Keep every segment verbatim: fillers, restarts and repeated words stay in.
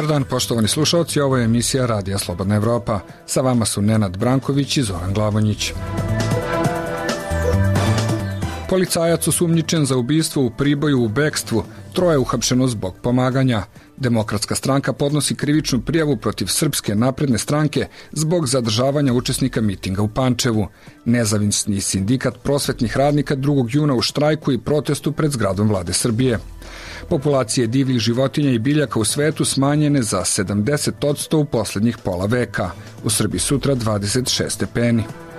Dobar dan, poštovani slušalci, ovo je emisija Radija Slobodna Evropa. Sa vama su Nenad Branković i Zoran Glavonjić. Policajac osumnjičen za ubistvo u Priboju u bekstvu, troje uhapšeno zbog pomaganja. Demokratska stranka podnosi krivičnu prijavu protiv Srpske napredne stranke zbog zadržavanja učesnika mitinga u Pančevu. Nezavisni sindikat prosvetnih radnika drugog juna u štrajku i protestu pred zgradom vlade Srbije. Populacije divljih životinja i biljaka u svetu smanjene za sedamdeset posto u poslednjih pola veka. U Srbiji sutra dvadeset šest stepeni.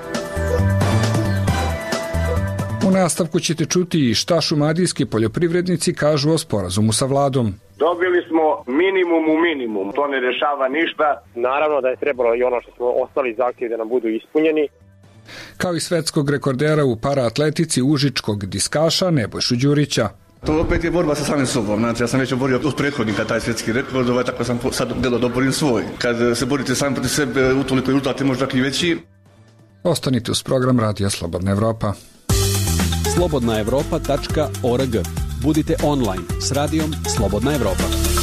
U nastavku ćete čuti i šta šumadijski poljoprivrednici kažu o sporazumu sa vladom. Dobili smo minimum u minimum, to ne rešava ništa. Naravno da je trebalo i ono što smo ostali zahtjevi da nam budu ispunjeni. Kao i svetskog rekordera u paraatletici užičkog diskaša Nebojšu Đurića. To opet je borba sa samim sobom. Znači, ja sam već oborio od prethodnika taj svjetski rekord, ovaj, tako sam sad delo da oborim svoj. Kad se borite sami protiv sebe, utoliko i rezultat je možda i veći. Ostanite uz program Radija Slobodna Evropa. slobodna evropa tačka org. Budite online s radijom Slobodna Evropa.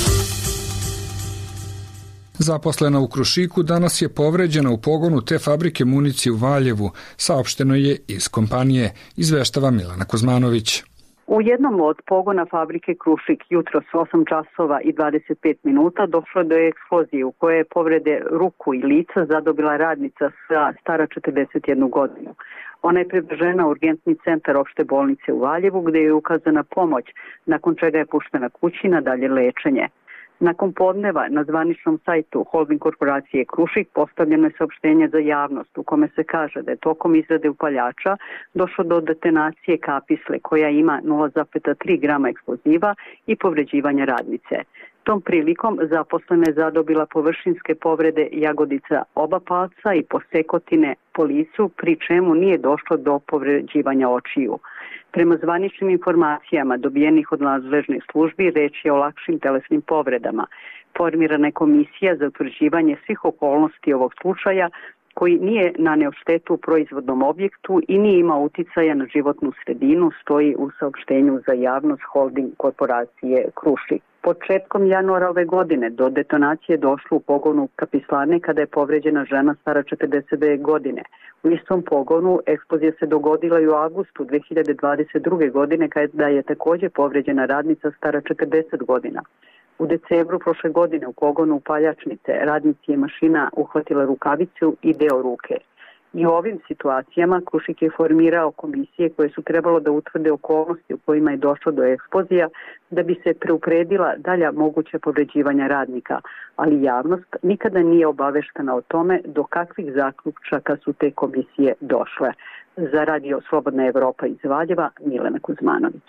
Zaposlena u Krušiku danas je povređena u pogonu te fabrike municije u Valjevu, saopšteno je iz kompanije, izveštava Milana Kuzmanović. U jednom od pogona fabrike Krušik jutros osam časova i dvadeset pet minuta došlo do eksplozije u kojoj je povrede ruku i lica zadobila radnica stara četrdeset jednu godinu. Ona je prevežena u urgentni centar opšte bolnice u Valjevu gde je ukazana pomoć, nakon čega je puštena kući na dalje lečenje. Nakon podneva na zvaničnom sajtu holding korporacije Krušik postavljeno je saopštenje za javnost u kome se kaže da je tokom izrade upaljača došlo do detonacije kapisle koja ima nula zarez tri grama eksploziva i povređivanja radnice. Tom prilikom zaposlena je zadobila površinske povrede jagodica oba palca i posekotine po licu, pri čemu nije došlo do povređivanja očiju. Prema zvaničnim informacijama dobijenih od nadležnih službi, reč je o lakšim telesnim povredama. Formirana je komisija za utvrđivanje svih okolnosti ovog slučaja koji nije naneo štetu u proizvodnom objektu i nije imao uticaja na životnu sredinu, stoji u saopštenju za javnost holding korporacije Krušik. Početkom januara ove godine do detonacije došlo u pogonu kapislane kada je povređena žena stara četrdeset dve godine. U istom pogonu eksplozija se dogodila i u avgustu dve hiljade dvadeset druge. godine kada je također povređena radnica stara četrdeset godina. U decembru prošle godine u pogonu upaljačnice radnici je mašina uhvatila rukavicu i deo ruke. I u ovim situacijama Krušik je formirao komisije koje su trebalo da utvrde okolnosti u kojima je došlo do eksplozija da bi se preupredila dalja moguća povređivanja radnika, ali javnost nikada nije obaveštena o tome do kakvih zaključaka su te komisije došle. Za Radio Slobodna Evropa iz Valjeva, Milana Kuzmanović.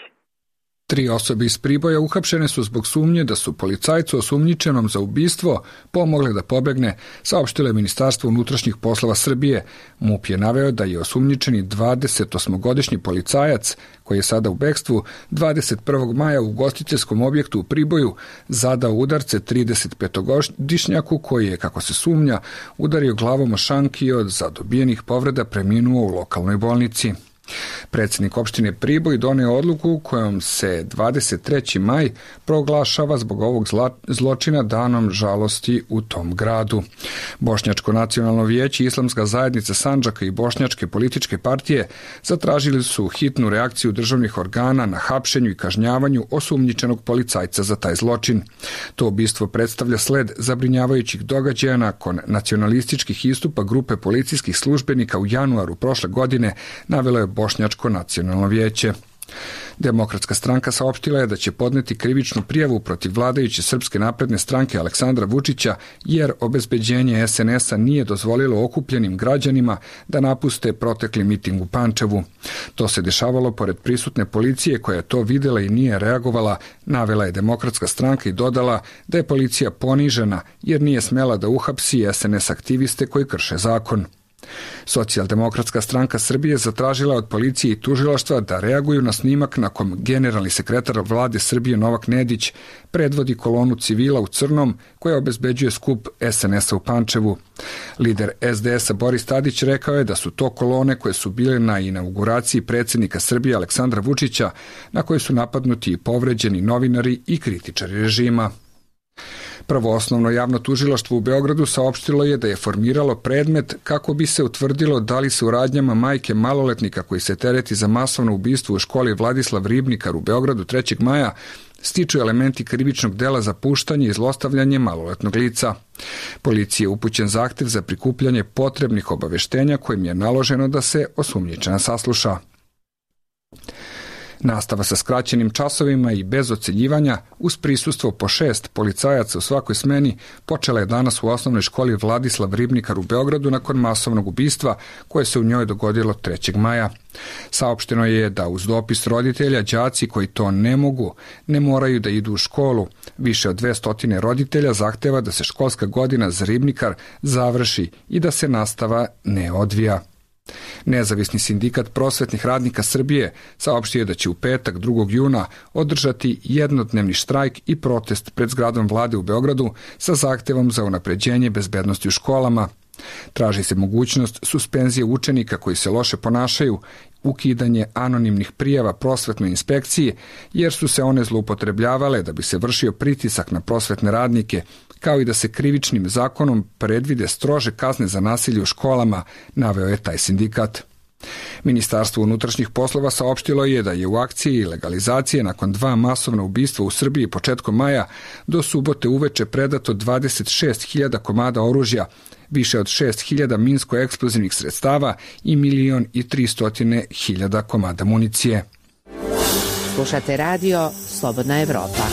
Tri osobe iz Priboja uhapšene su zbog sumnje da su policajcu osumnjičenom za ubistvo pomogle da pobegne, saopštilo je Ministarstvo unutrašnjih poslova Srbije. MUP je naveo da je osumnjičeni dvadesetosmogodišnji policajac, koji je sada u bekstvu, dvadeset prvog maja u ugostiteljskom objektu u Priboju zadao udarce tridesetpetogodišnjaku koji je, kako se sumnja, udario glavom o šank i od zadobijenih povreda preminuo u lokalnoj bolnici. Predsjednik opštine Priboj doneo odluku kojom se dvadeset treći maj proglašava zbog ovog zločina danom žalosti u tom gradu. Bošnjačko nacionalno vijeće, Islamska zajednica Sandžaka i bošnjačke političke partije zatražili su hitnu reakciju državnih organa na hapšenju i kažnjavanju osumnjičenog policajca za taj zločin. To ubistvo predstavlja sled zabrinjavajućih događaja nakon nacionalističkih istupa grupe policijskih službenika u januaru prošle godine, navelo je Bošnjačko nacionalno vijeće. Demokratska stranka saopštila je da će podneti krivičnu prijavu protiv vladajuće Srpske napredne stranke Aleksandra Vučića jer obezbeđenje es en es-a nije dozvolilo okupljenim građanima da napuste protekli miting u Pančevu. To se dešavalo pored prisutne policije koja je to videla i nije reagovala, navela je Demokratska stranka i dodala da je policija ponižena jer nije smela da uhapsi es en es aktiviste koji krše zakon. Socijaldemokratska stranka Srbije zatražila od policije i tužilaštva da reaguju na snimak na kom generalni sekretar vlade Srbije Novak Nedić predvodi kolonu civila u crnom koja obezbeđuje skup es en es-a u Pančevu. Lider es de es-a Boris Tadić rekao je da su to kolone koje su bile na inauguraciji predsjednika Srbije Aleksandra Vučića, na koje su napadnuti i povređeni novinari i kritičari režima. Prvoosnovno javno tužilaštvo u Beogradu saopštilo je da je formiralo predmet kako bi se utvrdilo da li se u radnjama majke maloletnika koji se tereti za masovno ubistvo u školi Vladislav Ribnikar u Beogradu trećeg maja stiču elementi krivičnog dela za puštanje i zlostavljanje maloletnog lica. Policiji je upućen zahtev za prikupljanje potrebnih obaveštenja kojim je naloženo da se osumnjičena sasluša. Nastava sa skraćenim časovima i bez ocenjivanja uz prisustvo po šest policajaca u svakoj smeni počela je danas u osnovnoj školi Vladislav Ribnikar u Beogradu nakon masovnog ubistva koje se u njoj dogodilo trećeg maja. Saopšteno je da uz dopis roditelja đaci koji to ne mogu ne moraju da idu u školu. Više od dvesta roditelja zahteva da se školska godina za Ribnikar završi i da se nastava ne odvija. Nezavisni sindikat prosvetnih radnika Srbije saopštio je da će u petak drugog juna održati jednodnevni štrajk i protest pred zgradom vlade u Beogradu sa zahtevom za unapređenje bezbednosti u školama. Traži se mogućnost suspenzije učenika koji se loše ponašaju, ukidanje anonimnih prijava prosvetnoj inspekciji, jer su se one zloupotrebljavale da bi se vršio pritisak na prosvetne radnike, kao i da se krivičnim zakonom predvide strože kazne za nasilje u školama, naveo je taj sindikat. Ministarstvo unutrašnjih poslova saopštilo je da je u akciji legalizacije nakon dva masovna ubistva u Srbiji početkom maja do subote uveče predato dvadeset šest hiljada komada oružja, više od šest hiljada minsko-eksplozivnih sredstava i milion i tristotine hiljada komada municije. Slušate radio Slobodna Evropa.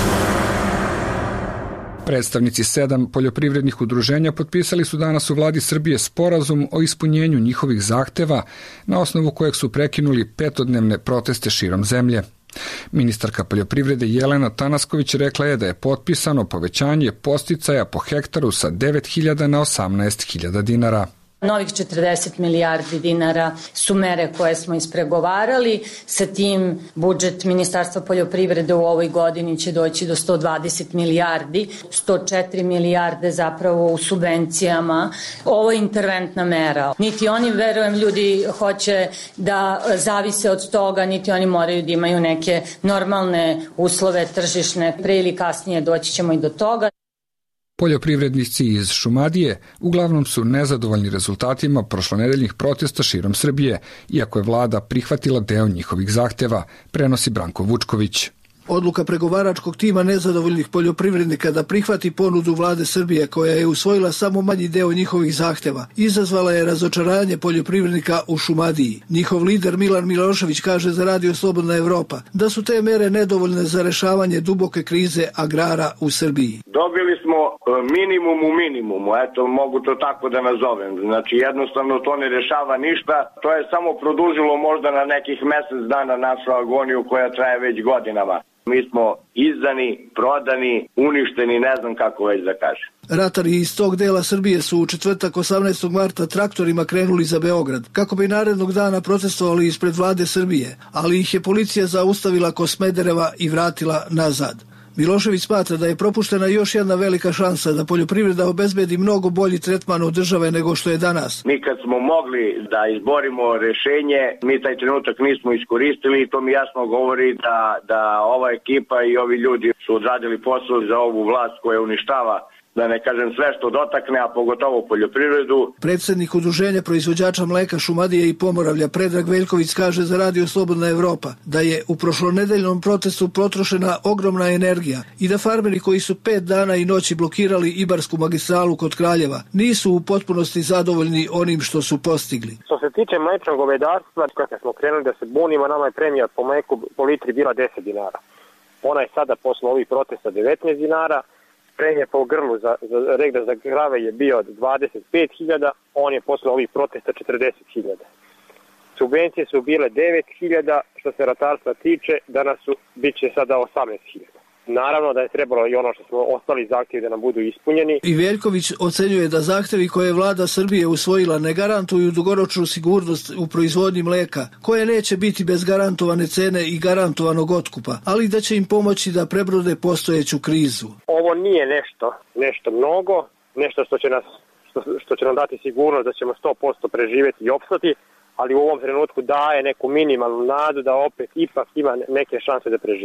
Predstavnici sedam poljoprivrednih udruženja potpisali su danas u vladi Srbije sporazum o ispunjenju njihovih zahteva, na osnovu kojeg su prekinuli petodnevne proteste širom zemlje. Ministarka poljoprivrede Jelena Tanasković rekla je da je potpisano povećanje podsticaja po hektaru sa devet hiljada na osamnaest hiljada dinara. Novih četrdeset milijardi dinara su mere koje smo ispregovarali. Sa tim budžet Ministarstva poljoprivrede u ovoj godini će doći do sto dvadeset milijardi, sto četiri milijarde zapravo u subvencijama. Ovo je interventna mera. Niti oni, verujem, ljudi hoće da zavise od toga, niti oni moraju da imaju neke normalne uslove tržišne. Pre ili kasnije doći ćemo i do toga. Poljoprivrednici iz Šumadije uglavnom su nezadovoljni rezultatima prošlonedeljnih protesta širom Srbije, iako je vlada prihvatila deo njihovih zahteva, prenosi Branko Vučković. Odluka pregovaračkog tima nezadovoljnih poljoprivrednika da prihvati ponudu vlade Srbije, koja je usvojila samo manji deo njihovih zahteva, izazvala je razočaranje poljoprivrednika u Šumadiji. Njihov lider Milan Milošević kaže za radio Slobodna Evropa da su te mere nedovoljne za rešavanje duboke krize agrara u Srbiji. Dobili smo minimum u minimumu, eto mogu to tako da nazovem. Znači jednostavno to ne rešava ništa, to je samo produžilo možda na nekih mesec dana našu agoniju koja traje već godinama. Mi smo izdani, prodani, uništeni, ne znam kako već da kažem. Ratari iz tog dela Srbije su u četvrtak osamnaestog marta traktorima krenuli za Beograd, kako bi narednog dana protestovali ispred vlade Srbije, ali ih je policija zaustavila kod Smedereva i vratila nazad. Milošević smatra da je propuštena još jedna velika šansa da poljoprivreda obezbedi mnogo bolji tretman od države nego što je danas. Mi kad smo mogli da izborimo rešenje, mi taj trenutak nismo iskoristili i to mi jasno govori da, da ova ekipa i ovi ljudi su odradili posao za ovu vlast koja uništava, da ne kažem sve što dotakne, a pogotovo poljoprivredu. Predsednik udruženja proizvođača mleka Šumadije i Pomoravlja Predrag Veljković kaže za radio Slobodna Evropa da je u prošlonedeljnom protestu potrošena ogromna energija i da farmeri koji su pet dana i noći blokirali Ibarsku magistralu kod Kraljeva nisu u potpunosti zadovoljni onim što su postigli. Što se tiče mlečnog govedarstva, kada smo krenuli da se bunimo, nama je premija po mleku po litri bila deset dinara. Ona je sada posle ovih protesta devetnaest dinara. Premija po grlu za, za regda za krave je bio dvadeset pet hiljada, on je posle ovih protesta četrdeset hiljada. Subvencije su bile devet hiljada, što se ratarstva tiče, danas su, bit će sada osamnaest hiljada. Naravno da je trebalo i ono što smo ostali zahtjevi da nam budu ispunjeni. I Veljković ocenjuje da zahtevi koje je vlada Srbije usvojila ne garantuju dugoročnu sigurnost u proizvodnji mleka, koje neće biti bez garantovane cene i garantovanog otkupa, ali da će im pomoći da prebrode postojeću krizu. Ovo nije nešto, nešto mnogo, nešto što će, nas, što, što će nam dati sigurnost da ćemo sto posto preživjeti i opstati, ali u ovom trenutku daje neku minimalnu nadu da opet ipak ima neke šanse da preživimo.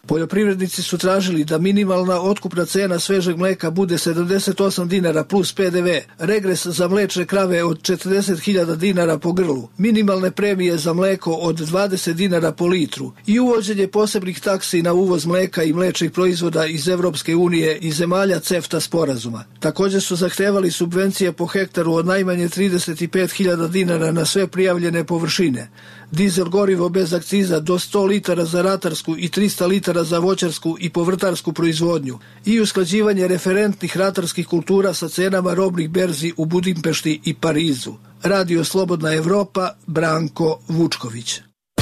Poljoprivrednici su tražili da minimalna otkupna cena svežeg mleka bude sedamdeset osam dinara plus P D V, regres za mlečne krave od četrdeset hiljada dinara po grlu, minimalne premije za mleko od dvadeset dinara po litru i uvođenje posebnih taksi na uvoz mleka i mlečnih proizvoda iz Evropske unije i zemalja CEFTA sporazuma. Također su zahtevali subvencije po hektaru od najmanje trideset pet hiljada dinara na sve prijavljene površine, dizel gorivo bez akciza do sto litara za ratarsku i trista litara za voćarsku i povrtarsku proizvodnju i usklađivanje referentnih ratarskih kultura sa cenama robnih berzi u Budimpešti i Parizu. Radio Slobodna Evropa, Branko Vučković.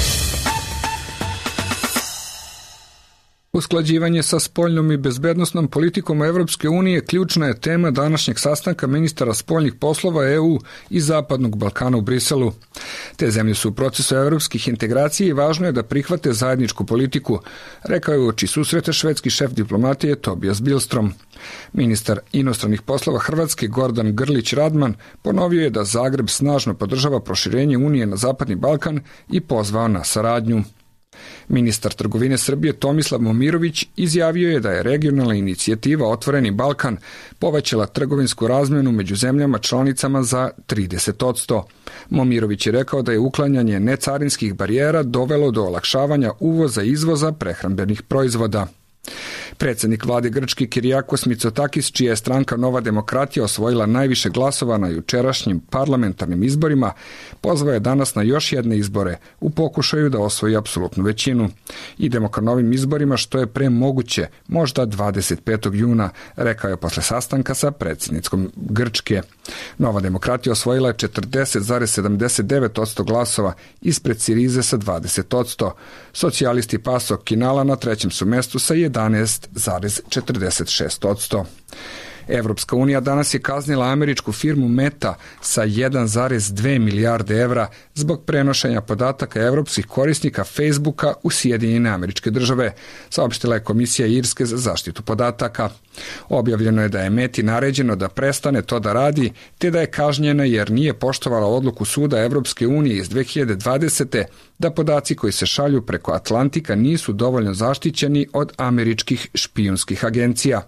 Usklađivanje sa spoljnom i bezbednosnom politikom Evropske unije ključna je tema današnjeg sastanka ministara spoljnih poslova E U i Zapadnog Balkana u Briselu. Te zemlje su u procesu evropskih integracija i važno je da prihvate zajedničku politiku, rekao je uoči susreta švedski šef diplomatije Tobias Billström. Ministar inostranih poslova Hrvatske Gordan Grlić Radman ponovio je da Zagreb snažno podržava proširenje Unije na Zapadni Balkan i pozvao na saradnju. Ministar trgovine Srbije Tomislav Momirović izjavio je da je regionalna inicijativa Otvoreni Balkan povećala trgovinsku razmenu među zemljama članicama za trideset posto. Momirović je rekao da je uklanjanje necarinskih barijera dovelo do olakšavanja uvoza i izvoza prehrambenih proizvoda. Predsjednik vlade Grčke Kirijakos Mitsotakis, čija je stranka Nova demokratija osvojila najviše glasova na jučerašnjim parlamentarnim izborima, pozvao je danas na još jedne izbore u pokušaju da osvoji apsolutnu većinu. Idemo ka novim izborima što je pre moguće, možda dvadeset petog juna, rekao je posle sastanka sa predsjednicom Grčke. Nova demokratija osvojila je četrdeset zarez sedamdeset devet posto glasova ispred Sirize sa dvadeset posto. Socijalisti Pasok Kinala na trećem su mestu sa jedanaest zarez četrdeset šest posto. Evropska unija danas je kaznila američku firmu Meta sa jedan zarez dve milijarde evra zbog prenošenja podataka evropskih korisnika Facebooka u Sjedinjene Američke Države, saopštila je Komisija Irske za zaštitu podataka. Objavljeno je da je Meti naređeno da prestane to da radi, te da je kažnjena jer nije poštovala odluku Suda Evropske unije iz dve hiljade dvadesete da podaci koji se šalju preko Atlantika nisu dovoljno zaštićeni od američkih špijunskih agencija.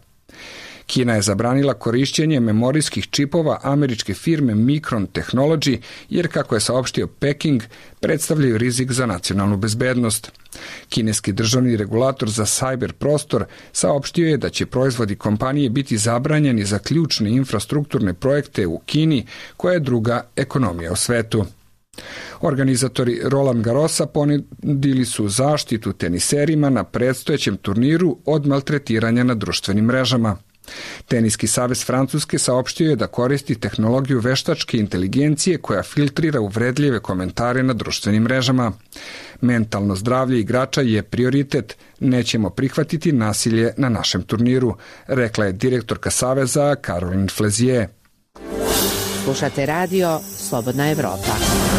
Kina je zabranila korišćenje memorijskih čipova američke firme Micron Technology jer, kako je saopštio Peking, predstavljaju rizik za nacionalnu bezbednost. Kineski državni regulator za sajber prostor saopštio je da će proizvodi kompanije biti zabranjeni za ključne infrastrukturne projekte u Kini, koja je druga ekonomija u svetu. Organizatori Roland Garrosa ponudili su zaštitu teniserima na predstojećem turniru od maltretiranja na društvenim mrežama. Teniski savez Francuske saopštio je da koristi tehnologiju veštačke inteligencije koja filtrira uvredljive komentare na društvenim mrežama. Mentalno zdravlje igrača je prioritet, nećemo prihvatiti nasilje na našem turniru, rekla je direktorka saveza Caroline Flezier. Slušate radio Slobodna Evropa.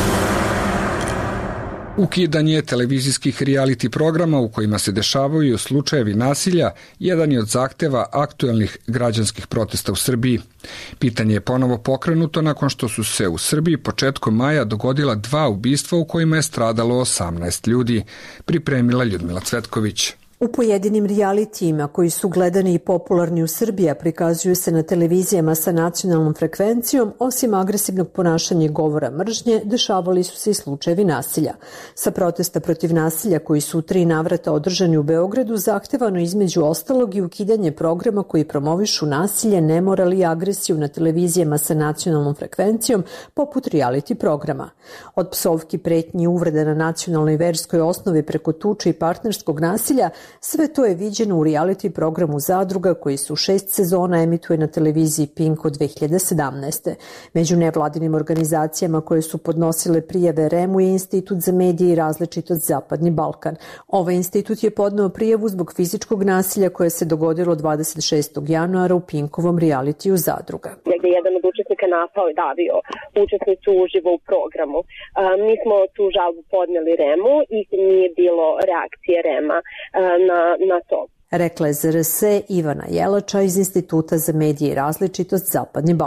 Ukidanje televizijskih reality programa u kojima se dešavaju slučajevi nasilja jedan je od zahteva aktuelnih građanskih protesta u Srbiji. Pitanje je ponovo pokrenuto nakon što su se u Srbiji početkom maja dogodila dva ubistva u kojima je stradalo osamnaest ljudi, pripremila Ljudmila Cvetković. U pojedinim realitijima koji su gledani i popularni u Srbiji, a prikazuju se na televizijama sa nacionalnom frekvencijom, osim agresivnog ponašanja i govora mržnje, dešavali su se i slučajevi nasilja. Sa protesta protiv nasilja koji su u tri navrata održani u Beogradu, zahtevano između ostalog i ukidanje programa koji promovišu nasilje, nemoral i agresiju na televizijama sa nacionalnom frekvencijom, poput reality programa. Od psovki, pretnji i uvreda na nacionalnoj i verskoj osnovi preko tuče i partnerskog nasilja, sve to je viđeno u reality programu Zadruga koji su šest sezona emituje na televiziji Pink od dve hiljade sedamnaeste. Među nevladinim organizacijama koje su podnosile prijave R E M-u je Institut za medije i različitost Zapadni Balkan. Ovaj institut je podneo prijavu zbog fizičkog nasilja koje se dogodilo dvadeset šestog januara u Pinkovom realitiju Zadruga. Gde jedan od učesnika napao i davio učesnicu uživo u programu. Mi smo tu žalbu podneli R E M-u i nije bilo reakcije R E M-a na, na to. Rekla je Z R S Ivana Jelača iz Instituta za medije i različitost Zapadni Balkan.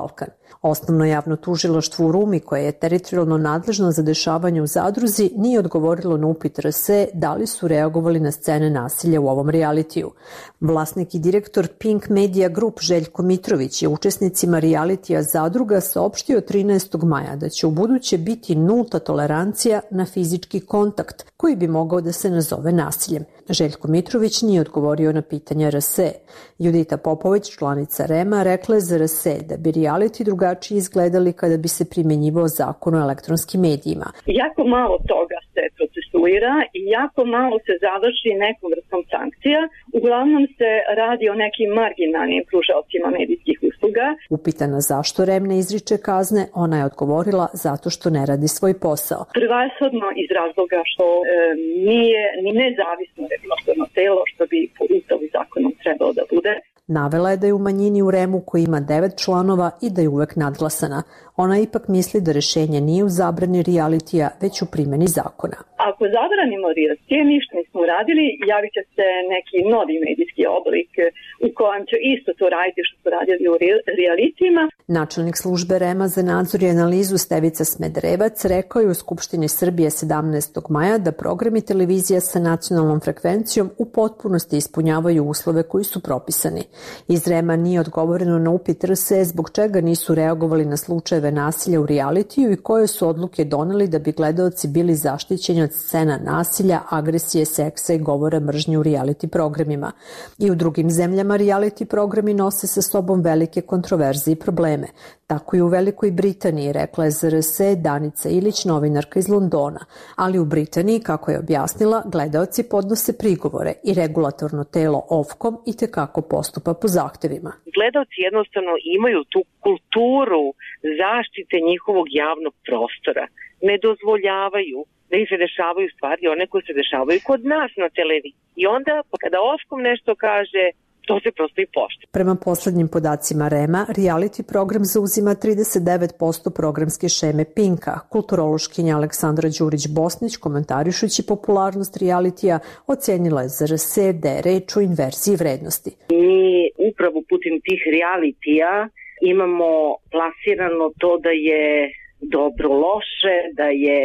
Osnovno javno tužilaštvo u Rumi, koje je teritorijalno nadležno za dešavanje u Zadruzi, nije odgovorilo na upit R S E da li su reagovali na scene nasilja u ovom realitiju. Vlasnik i direktor Pink Media Group Željko Mitrović je učesnicima realitija Zadruga saopštio trinaestog maja da će u buduće biti nulta tolerancija na fizički kontakt, koji bi mogao da se nazove nasiljem. Željko Mitrović nije odgovorio na pitanja R S E. Judita Popović, članica R E M-a, rekla je za R S E da bi reality drugačije izgledali kada bi se primjenjivao zakon o elektronskim medijima. Jako malo toga se procesuira i jako malo se završi nekom vrstom sankcija. Uglavnom se radi o nekim marginalnim pružaocima medijskih usluga. Upitana zašto R E M ne izriče kazne, ona je odgovorila zato što ne radi svoj posao. Prvenstveno iz razloga što e, nije ni nezavisno regulatorno telo što bi po Ustavu i zakonom trebalo da bude. Navela je da je u manjini u R E M-u koji ima devet članova i da je uvek nadglasana. Ona ipak misli da rešenje nije u zabrani realitija, već u primjeni zakona. Ako zabranimo realitije, ništa nismo uradili, javit će se neki novi medijski oblik u kojem će isto to raditi što su radili u realitijima. Načelnik službe R E M-a za nadzor i analizu Stevica Smederevac rekao je u Skupštini Srbije sedamnaestog maja da programi televizija sa nacionalnom frekvencijom u potpunosti ispunjavaju uslove koji su propisani. Iz R E M-a nije odgovoreno na upit R S E zbog čega nisu reagovali na slučajeve nasilja u realitiju i koje su odluke doneli da bi gledaoci bili zaštićeni od scena nasilja, agresije, seksa i govora mržnje u reality programima. I u drugim zemljama reality programi nose sa sobom velike kontroverze i probleme. Tako i u Velikoj Britaniji, rekla je za R S E Danica Ilić, novinarka iz Londona. Ali u Britaniji, kako je objasnila, gledaoci podnose prigovore i regulatorno telo Ofcom i tekako postupa po zahtevima. Gledaoci jednostavno imaju tu kulturu zaštite njihovog javnog prostora. Ne dozvoljavaju da im se dešavaju stvari one koje se dešavaju kod nas na televiziji. I onda kada Ofcom nešto kaže, to se prosto i poštuje. Prema poslednjim podacima R E M-a, reality program zauzima trideset devet posto programske šeme Pinka. Kulturološkinja Aleksandra Đurić-Bosnić, komentarišući popularnost realitija, ocenila je za R S E da je reč o inverziji vrednosti. Mi upravo putem tih realitija imamo plasirano to da je dobro loše, da je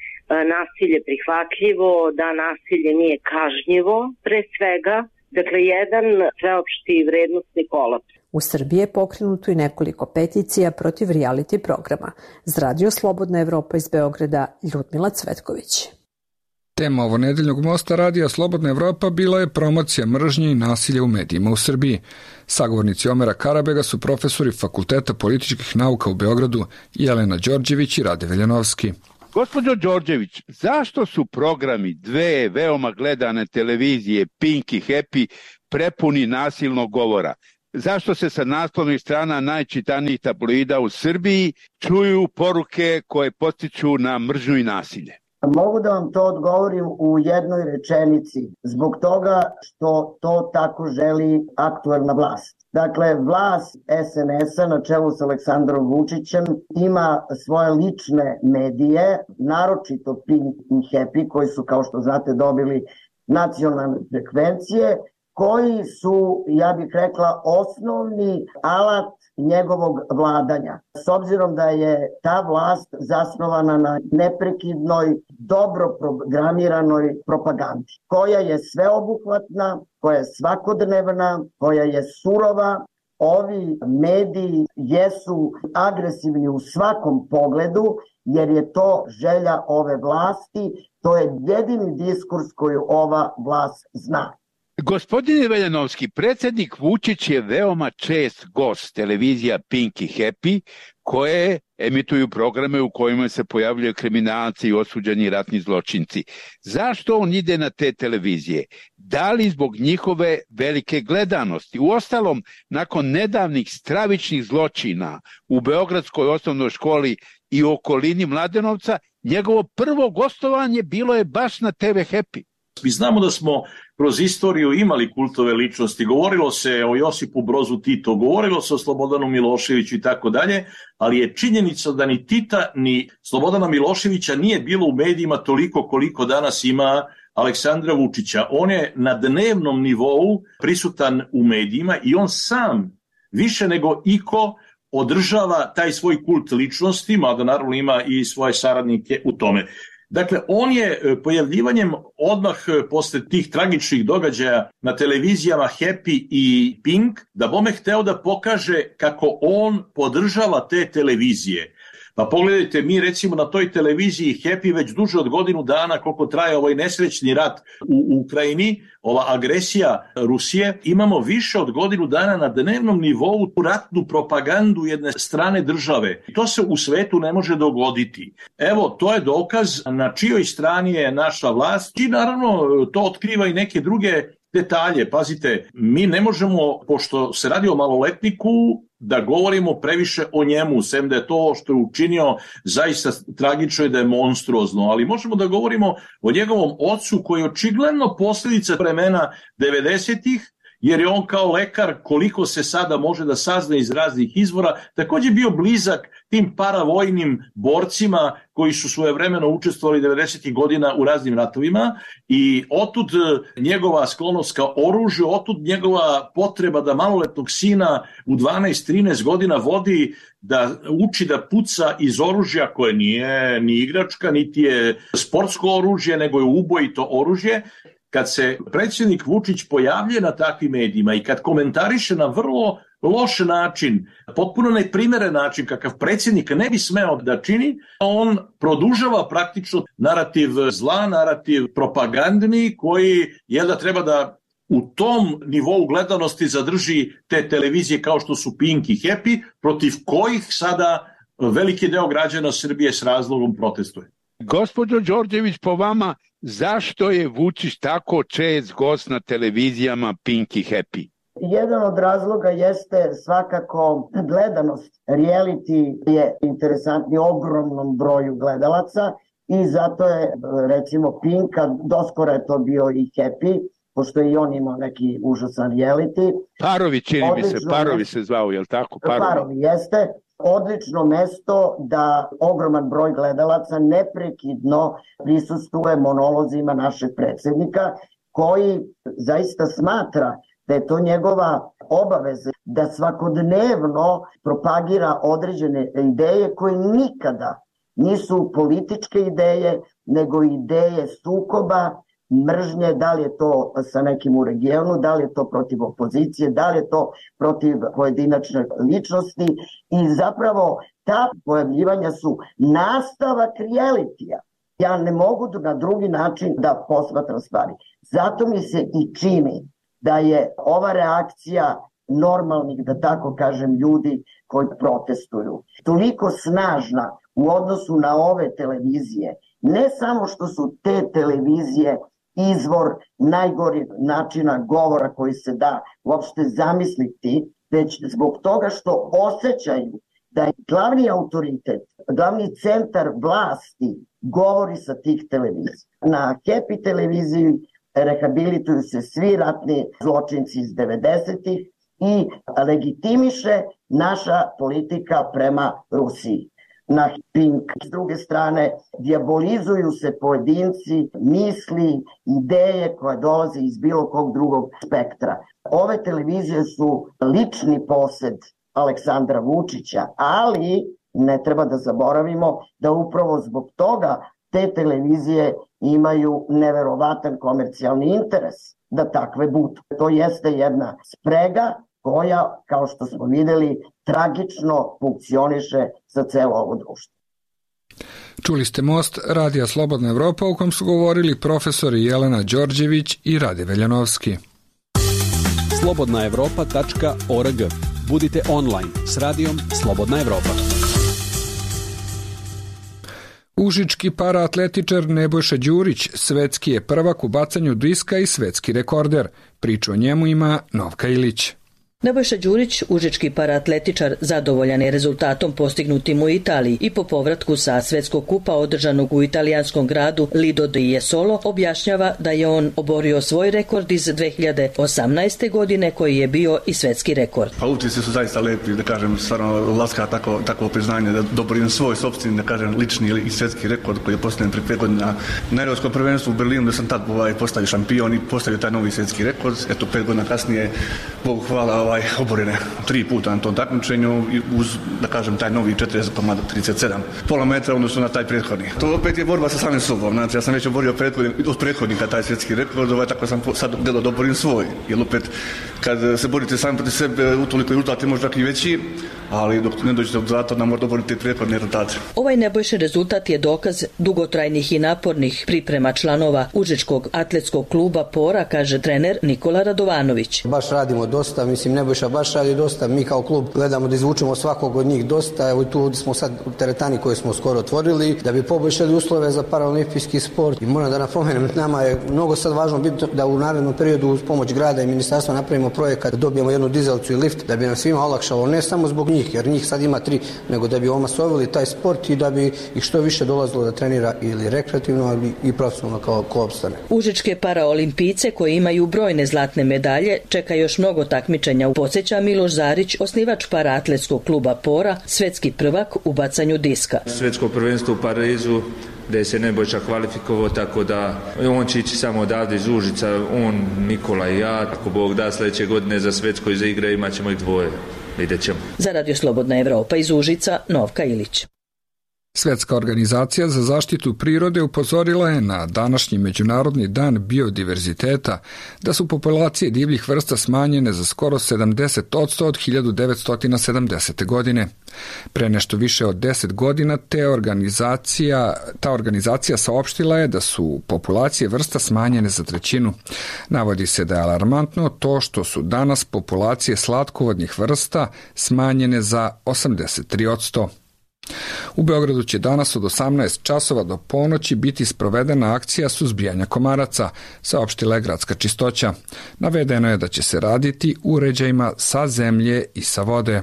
nasilje prihvatljivo, da nasilje nije kažnjivo, pre svega. Dakle, jedan sveopšti vrednostni kolaps. U Srbiji je pokrenuto i nekoliko peticija protiv reality programa. Z Radio Slobodna Evropa iz Beograda, Ljudmila Cvetković. Tema ovo nedeljnog mosta Radija Slobodna Evropa bila je promocija mržnje i nasilja u medijima u Srbiji. Sagovornici Omera Karabega su profesori Fakulteta političkih nauka u Beogradu Jelena Đorđević i Rade Veljanovski. Gospođo Đorđević, zašto su programi dve veoma gledane televizije Pink i Happy prepuni nasilnog govora? Zašto se sa naslovnih strana najčitanijih tabloida u Srbiji čuju poruke koje potiču na mržnju i nasilje? Mogu da vam to odgovorim u jednoj rečenici, zbog toga što to tako želi aktuelna vlast. Dakle, vlast S N S-a na čelu s Aleksandrom Vučićem ima svoje lične medije, naročito Pink i Happy, koji su, kao što znate, dobili nacionalne frekvencije, koji su, ja bih rekla, osnovni alat njegovog vladanja. S obzirom da je ta vlast zasnovana na neprekidnoj, dobro programiranoj propagandi, koja je sveobuhvatna, koja je svakodnevna, koja je surova. Ovi mediji jesu agresivni u svakom pogledu, jer je to želja ove vlasti, to je jedini diskurs koju ova vlast zna. Gospodine Veljanovski, predsjednik Vučić je veoma čest gost televizija Pink i Happy, koje emituju programe u kojima se pojavljaju kriminalci i osuđeni ratni zločinci. Zašto on ide na te televizije? Da li zbog njihove velike gledanosti? Uostalom, nakon nedavnih stravičnih zločina u Beogradskoj osnovnoj školi i okolini Mladenovca, njegovo prvo gostovanje bilo je baš na T V Happy. Mi znamo da smo kroz istoriju imali kultove ličnosti, govorilo se o Josipu Brozu Tito, govorilo se o Slobodanu Miloševiću i tako dalje, ali je činjenica da ni Tita ni Slobodana Miloševića nije bilo u medijima toliko koliko danas ima Aleksandra Vučića. On je na dnevnom nivou prisutan u medijima i on sam više nego iko održava taj svoj kult ličnosti, mada naravno ima i svoje saradnike u tome. Dakle, on je pojavljivanjem odmah posle tih tragičnih događaja na televizijama Happy i Pink, da bome hteo da pokaže kako on podržava te televizije. Pa pogledajte, mi recimo na toj televiziji Happy već duže od godinu dana, koliko traje ovaj nesrećni rat u Ukrajini, ova agresija Rusije, imamo više od godinu dana na dnevnom nivou ratnu propagandu jedne strane države. To se u svetu ne može dogoditi. Evo, to je dokaz na čijoj strani je naša vlast i naravno to otkriva i neke druge detalje. Pazite, mi ne možemo, pošto se radi o maloletniku, da govorimo previše o njemu, sem da je to što je učinio zaista tragično i da je monstruozno, ali možemo da govorimo o njegovom ocu koji je očigledno posljedica vremena devedesetih, jer je on kao lekar, koliko se sada može da sazna iz raznih izvora, također bio blizak tim paravojnim borcima koji su svojevremeno učestvovali devedesetih godina u raznim ratovima i otud njegova sklonost ka oružju, otud njegova potreba da maloletnog sina u dvanaest trinaest godina vodi da uči da puca iz oružja koje nije ni igračka, niti je sportsko oružje, nego je ubojito oružje. Kad se predsjednik Vučić pojavlja na takvim medijima i kad komentariše na vrlo loš način, potpuno neprimeren način kakav predsjednik ne bi smeo da čini, on produžava praktično narativ zla, narativ propagandni koji je da treba da u tom nivou gledanosti zadrži te televizije kao što su Pink i Happy, protiv kojih sada veliki deo građana Srbije s razlogom protestuje. Gospođo Đorđević, po vama, zašto je Vučić tako čest gost na televizijama Pink i Happy? Jedan od razloga jeste svakako gledanost. Reality je interesantni ogromnom broju gledalaca i zato je recimo Pink, a doskoro je to bio i Happy, pošto je i on imao neki užasan reality. Parovi, čini mi se, Parovi se zvao, je li tako? Parovi, Parovi jeste. Odlično mesto da ogroman broj gledalaca neprekidno prisustuje monolozima našeg predsjednika, koji zaista smatra da je to njegova obaveza da svakodnevno propagira određene ideje koje nikada nisu političke ideje, nego ideje sukoba, mržnje, da li je to sa nekim u regionu, da li je to protiv opozicije, da li je to protiv pojedinačne ličnosti i zapravo ta pojavljivanja su nastavak realitija. Ja ne mogu na drugi način da posmatram stvari. Zato mi se i čini da je ova reakcija normalnih, da tako kažem, ljudi koji protestuju toliko snažna u odnosu na ove televizije. Ne samo što su te televizije izvor najgorih načina govora koji se da uopšte zamisliti, već zbog toga što osjećaju da je glavni autoritet, glavni centar vlasti govori sa tih televizija. Na Happy televiziji rehabilituju se svi ratni zločinci iz devedesetih i legitimiše naša politika prema Rusiji. Na Pink, s druge strane, dijabolizuju se pojedinci, misli, ideje koje dolaze iz bilo kog drugog spektra. Ove televizije su lični posed Aleksandra Vučića, ali ne treba da zaboravimo da upravo zbog toga te televizije imaju neverovatan komercijalni interes da takve budu. To jeste jedna sprega koja, kao što smo videli, tragično funkcioniše za celo ovo društvo. Čuli ste Most Radija Slobodna Evropa u kom su govorili profesori Jelena Đorđević i Rade Veljanovski. slobodna evropa tačka org. Budite online s radijom Slobodna Evropa. Užički paraatletičar Nebojša Đurić svetski je prvak u bacanju diska i svetski rekorder. Priču o njemu ima Novka Ilić. Nebojša Đurić, užički paraatletičar, zadovoljan je rezultatom postignutim u Italiji i po povratku sa svetskog kupa održanog u italijanskom gradu Lido di Jesolo objašnjava da je on oborio svoj rekord iz dve hiljade osamnaeste. godine koji je bio i svetski rekord. Pa utisci su zaista lepi, da kažem, stvarno laska tako, tako priznanje da doborim svoj sopstveni, da kažem, lični i svetski rekord koji je postavljen prije pet godina na Europskom prvenstvu u Berlinu, da sam tad ovaj, postavio šampion i postavio taj novi svetski rekord. Eto, pet godina kasnije, Bogu hvala, ovaj, ovaj, oborene tri puta na tom takmičenju i uz, da kažem, taj novi četrdeset komada trideset sedam pola metra odnosno na taj prethodni. To opet je borba sa samim sobom. Znači, ja sam već oborio od prethodnika taj svjetski rekord, ovaj, tako sam sad gledao da oborim svoj. Jer opet, kad se borite sami protiv sebe, utoliko i rezultat je možda i veći, ali dok ne dođete od zlata, nam morate oboriti prethodne rezultate. Ovaj nebojši rezultat je dokaz dugotrajnih i napornih priprema članova Užičkog atletskog kluba Pora, kaže trener Nikola Radovanović. Baš radimo dosta, mislim Nebojša baš radi dosta, mi kao klub gledamo da izvučemo svakog od njih dosta, evo tu smo sad u teretani koju smo skoro otvorili, da bi poboljšali uslove za paraolimpijski sport. I moram da napomenem, nama je mnogo sad važno biti da u narednom periodu uz pomoć grada i ministarstva napravimo projekat, da dobijemo jednu dizalicu i lift, da bi nam svima olakšalo, ne samo zbog njih, jer njih sad ima tri, nego da bi omasovili taj sport i da bi ih što više dolazilo da trenira ili rekreativno, ali i profesionalno kao ko opstane. Užičke paraolimpijce koji imaju brojne zlatne medalje čeka još mnogo takmičenja. Podsjeća Miloš Zarić, osnivač paraatletskog kluba Pora, svetski prvak u bacanju diska. Svetsko prvenstvo u Parizu gdje se Nebojša kvalifikovao, tako da on će ići samo odavde iz Užica, on, Nikola i ja. Ako Bog da, sljedeće godine za svetsko iza igre imat ćemo ih dvoje. Vidjet ćemo. Za Radio Slobodna Evropa iz Užica, Novka Ilić. Svjetska organizacija za zaštitu prirode upozorila je na današnji Međunarodni dan biodiverziteta da su populacije divljih vrsta smanjene za skoro sedamdeset posto od hiljadu devetsto sedamdesete. godine. Pre nešto više od deset godina te organizacija, ta organizacija saopštila je da su populacije vrsta smanjene za trećinu. Navodi se da je alarmantno to što su danas populacije slatkovodnih vrsta smanjene za osamdeset tri posto. U Beogradu će danas od osamnaest časova do ponoći biti sprovedena akcija suzbijanja komaraca, saopštila je gradska čistoća. Navedeno je da će se raditi uređajima sa zemlje i sa vode.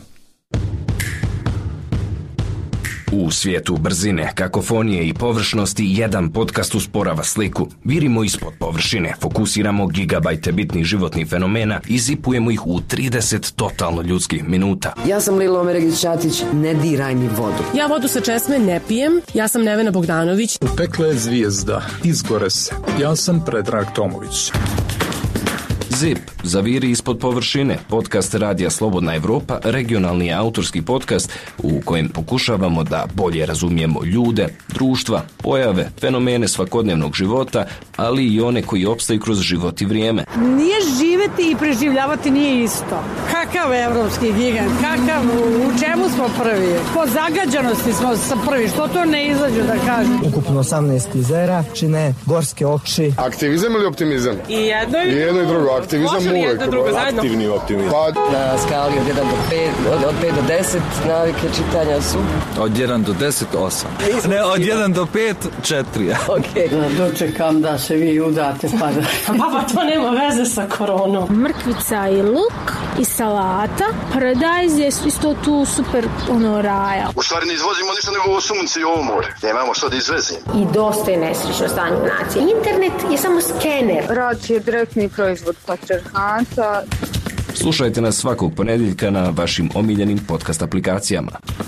U svijetu brzine, kakofonije i površnosti jedan podcast usporava sliku. Virimo ispod površine, fokusiramo gigabajte bitnih životnih fenomena i zipujemo ih u trideset totalno ljudskih minuta. Ja sam Lilo Omeregić-Ćatić, ne diraj mi vodu. Ja vodu sa česme ne pijem, ja sam Nevena Bogdanović. Pekla je zvijezda, izgore se. Ja sam Predrag Tomović. Zip, zaviri ispod površine, podcast Radija Slobodna Evropa, regionalni autorski podcast u kojem pokušavamo da bolje razumijemo ljude, društva, pojave, fenomene svakodnevnog života, ali i one koji opstaju kroz život i vrijeme. Nije živeti i preživljavati nije isto. Kakav evropski gigant, kakav, u čemu smo prvi? Po zagađanosti smo prvi, što to ne izađu da kažem. Ukupno osamnaest jezera, čine gorske oči. Aktivizam ili optimizam? I jedno i, I jedno i drugo. Aktivizam uvek. Aktivni optimizam. Pa... Na skali od jedan do pet, od, od pet do deset navike čitanja su? Od jedan do deset, osam. Ne, od jedan do pet, četiri. Okay. Da dočekam da se vi udate pa da... Baba, to nema veze sa koronom. Mrkvica i luk i salata. Paradajz je isto tu super ono raja. U stvari ne izvozimo ništa nego ovo sunce i ovo more. Nemamo što da izvezimo. I dosta je nesrećno stanje u naciji. Internet je samo skener. Rad je direktni proizvod patrijarhata. Slušajte nas svakog ponedjeljka na vašim omiljenim podcast aplikacijama.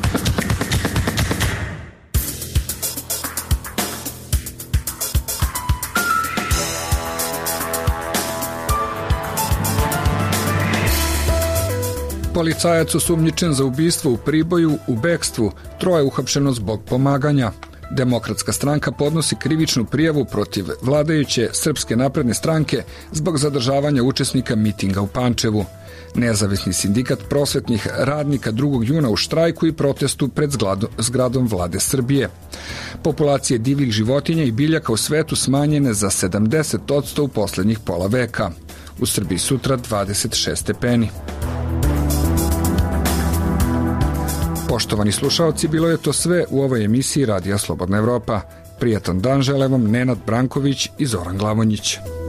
Policajac osumnjičen za ubistvo u Priboju u bekstvu, troje uhapšeno zbog pomaganja. Demokratska stranka podnosi krivičnu prijavu protiv vladajuće Srpske napredne stranke zbog zadržavanja učesnika mitinga u Pančevu. Nezavisni sindikat prosvetnih radnika drugog juna u štrajku i protestu pred zgradom vlade Srbije. Populacije divljih životinja i biljaka u svetu smanjene za sedamdeset posto u posljednjih pola veka. U Srbiji sutra dvadeset šest stepeni. Poštovani slušaoci, bilo je to sve u ovoj emisiji Radija Slobodna Evropa. Prijatan dan žele vam Nenad Branković i Zoran Glavonjić.